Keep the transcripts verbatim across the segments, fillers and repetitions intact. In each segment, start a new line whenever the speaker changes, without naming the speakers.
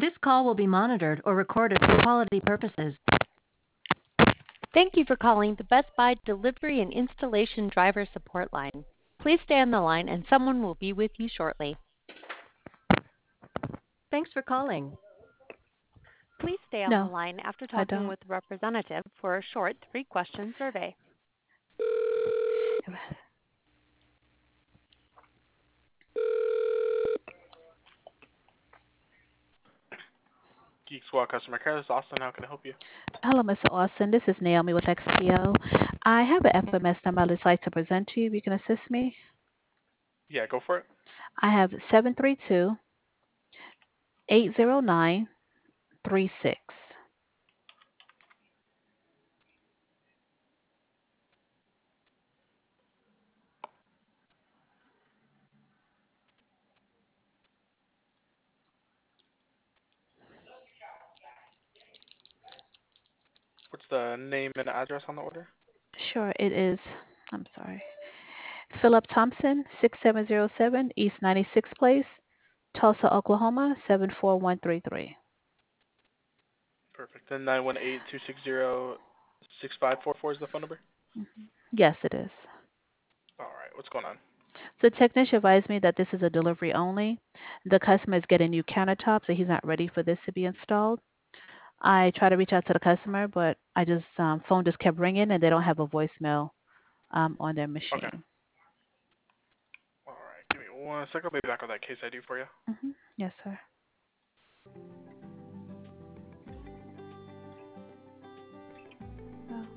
This call will be monitored or recorded for quality purposes.
Thank you for calling the Best Buy Delivery and Installation Driver Support Line. Please stay on the line and someone will be with you shortly.
Thanks for calling.
Please stay on the
No,
line after
I
talking
don't.
with the representative for a short three-question survey.
Geek Squad customer care. This is Austin. How can I help you?
Hello, Mister Austin. This is Naomi with X P O. I have an F M S number I'd just like to present to you. If you can assist me.
Yeah, go for it.
I have seven three two, eight zero nine, three six.
What's the name and address on the order?
Sure, it is. I'm sorry. Philip Thompson, six seven zero seven East ninety-sixth Place, Tulsa, Oklahoma, seven four one three three.
Perfect. Then nine one eight, two six zero, six five four four is the phone number?
Yes, it is.
All right. What's going on?
The technician advised me that this is a delivery only. The customer is getting new countertops, so he's not ready for this to be installed. I tried to reach out to the customer, but I just um, phone just kept ringing, and they don't have a voicemail um, on their
Okay.
machine.
All right. Give me one second. I'll be back on that case I D for you.
hmm Yes, sir. Oh.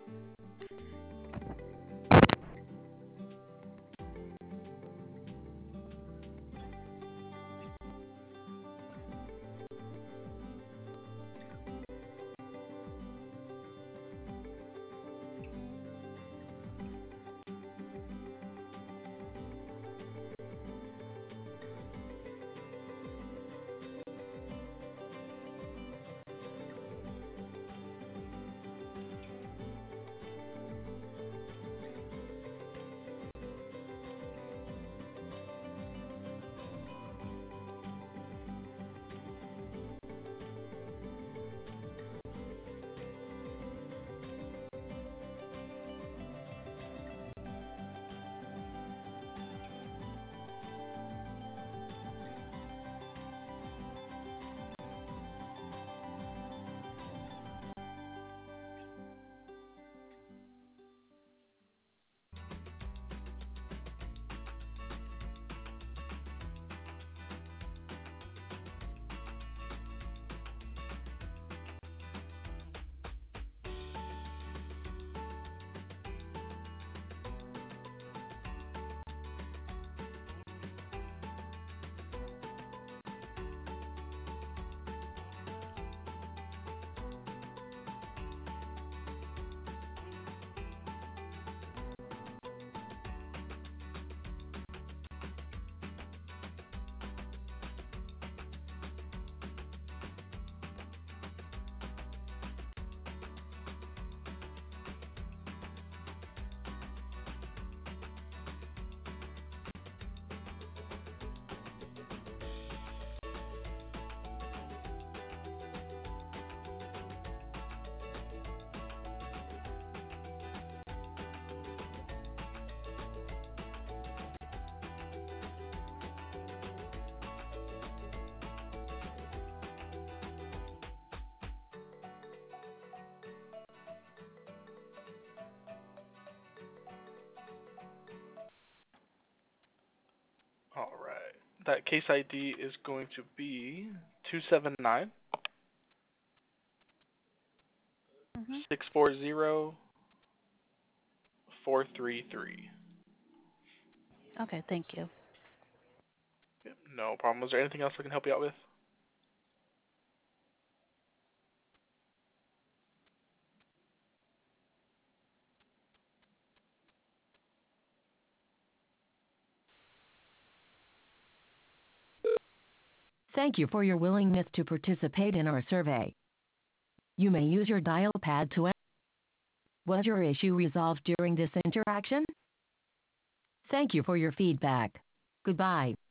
All right. That case I D is going to be two seven nine,
hmm
six four zero, four three three.
Okay, thank you.
Yep, no problem. Is there anything else I can help you out with?
Thank you for your willingness to participate in our survey. You may use your dial pad to enter. Was your issue resolved during this interaction? Thank you for your feedback. Goodbye.